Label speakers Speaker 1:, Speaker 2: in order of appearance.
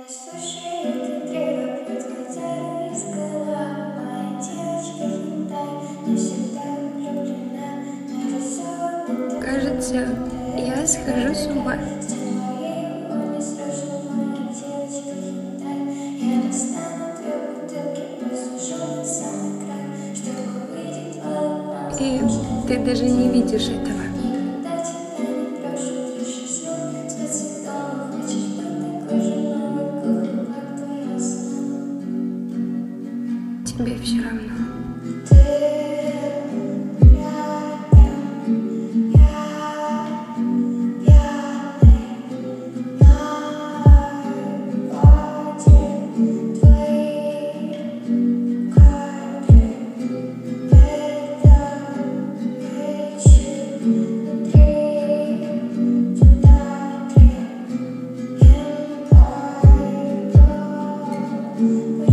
Speaker 1: Кажется, я схожу с ума. И ты даже не видишь этого. Тебе все равно.
Speaker 2: Thank you.